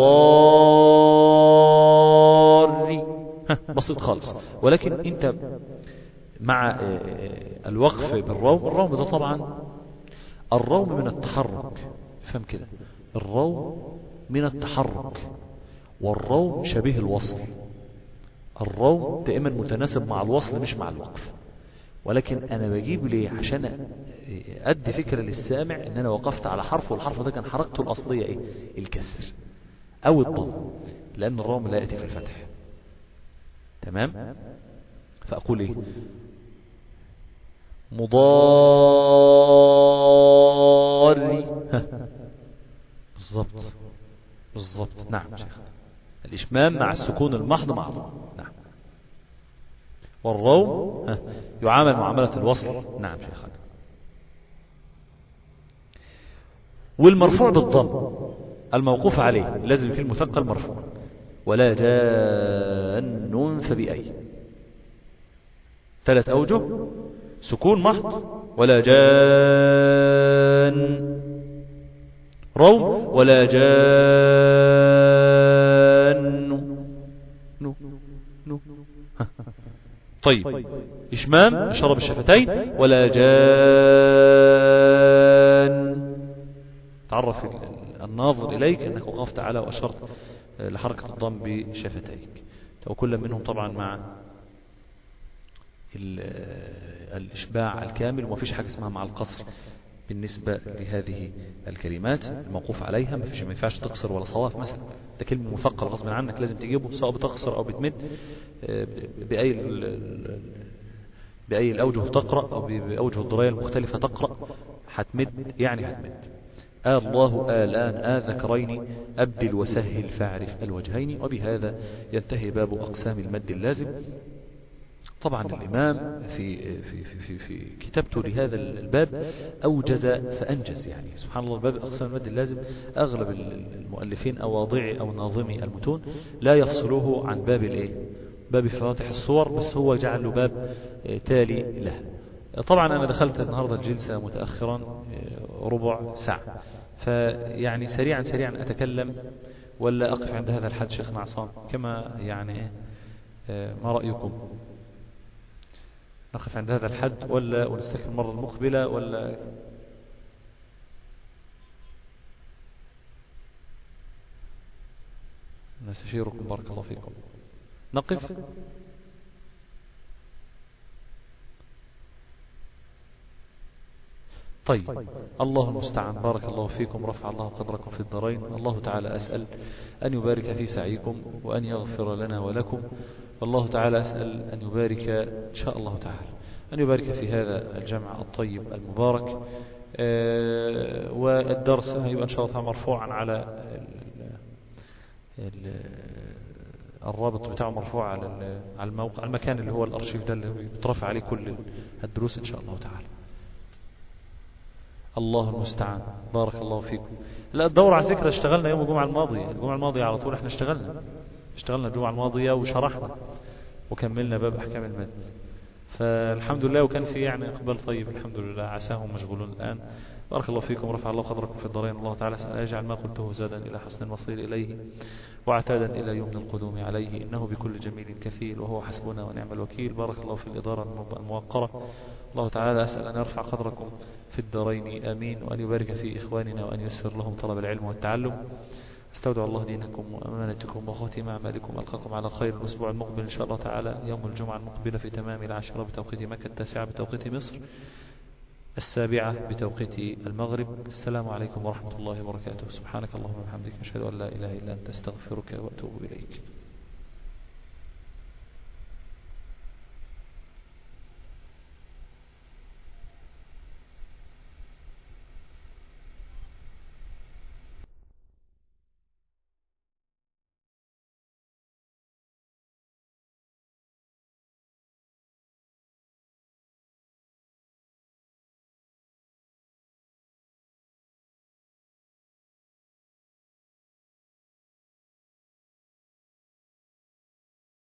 Speaker 2: مضار، بسيط خالص. ولكن انت مع الوقف بالروم ده طبعا الروم من التحرك، فهم كده، الروم من التحرك، والروم شبيه الوصل. الروم دائما متناسب مع الوصل مش مع الوقف. ولكن انا بجيب ليه؟ عشان ادي فكرة للسامع ان انا وقفت على حرف، والحرف ده كان حركته الاصلية ايه؟ الكسر او الضم، لان الروم لا يأتي في الفتح، تمام. فاقول ايه؟ مضار، بالضبط. نعم شيخ، الإشمام مع السكون المحض مع الضم. نعم. والروم يعامل معاملة الوصل. نعم شيخنا. والمرفوع بالضم الموقوف عليه لازم في المثقل مرفوع. ولا جان فبأي، 3 أوجه: سكون محض، ولا جان، روم، ولا جان نو. طيب، إشمام شرب الشفتين، ولا جان. تعرف الناظر إليك أنك وقفت على وأشرت لحركة الضم بشفتيك، وكل منهم طبعا مع الإشباع الكامل، وما فيش حاجة اسمها مع القصر بالنسبة لهذه الكلمات الموقوف عليها. ما ينفعش تقصر ولا صواف مثلا، ده كلمة مثقل غصب عنك لازم تجيبه، سواء بتقصر أو بتمد، بأي الأوجه تقرأ أو بأوجه الضراية المختلفة تقرأ، هتمد يعني هتمد. الله الآن ذكرين أبدل وسهل فاعرف الوجهين. وبهذا ينتهي باب أقسام المد اللازم. طبعا الإمام في كتابته لهذا الباب أوجز فأنجز، يعني سبحان الله. باب أقسام المد اللازم أغلب المؤلفين أو واضعي أو ناظمي المتون لا يفصلوه عن باب فواتح الصور، بس هو جعل له باب تالي له. طبعا أنا دخلت النهاردة الجلسة متأخرا ربع ساعة، فيعني سريعا أتكلم ولا أقف عند هذا الحد شيخنا عصام؟ كما يعني ما رأيكم؟ نقف عند هذا الحد ولا ونستكمل المرة المقبلة، ولا نستشيركم؟ بارك الله فيكم. نقف. طيب، الله المستعان. بارك الله فيكم، رفع الله قدركم في الدارين. الله تعالى أسأل أن يبارك في سعيكم وأن يغفر لنا ولكم. والله تعالى أسأل أن يبارك إن شاء الله تعالى، أن يبارك في هذا الجمع الطيب المبارك. والدرس هيبقى إن شاء الله مرفوعا على الرابط بتاعه، مرفوع على الموقع، المكان اللي هو الأرشيف ده اللي بيترفع عليه كل الدروس إن شاء الله تعالى. الله المستعان. بارك الله فيكم. لا، الدورة على فكرة اشتغلنا يوم الجمعة الماضية على طول. احنا اشتغلنا الجمعة الماضية وشرحنا وكملنا باب أحكام المد، فالحمد لله. وكان في يعني إقبال طيب الحمد لله، عساهم مشغولون الآن. بارك الله فيكم، رفع الله قدركم في الدارين. الله تعالى يجعل ما قلته زادا إلى حسن المصير إليه، وعتادا إلى يمن القدوم عليه، إنه بكل جميل كفيل، وهو حسبنا ونعم الوكيل. بارك الله في الإدارة الموقرة. الله تعالى أسأل أن يرفع قدركم في الدارين آمين، وأن يبارك في إخواننا وأن ييسر لهم طلب العلم والتعلم. استودع الله دينكم وأمانتكم وخاتم أعمالكم. ألقاكم على خير الأسبوع المقبل إن شاء الله تعالى، يوم الجمعة المقبلة في تمام 10 بتوقيت مكة، 9 بتوقيت مصر، 7 بتوقيت المغرب. السلام عليكم ورحمة الله وبركاته. سبحانك اللهم وبحمدك، أشهد أن لا إله إلا أنت، أستغفرك وأتوب إليك.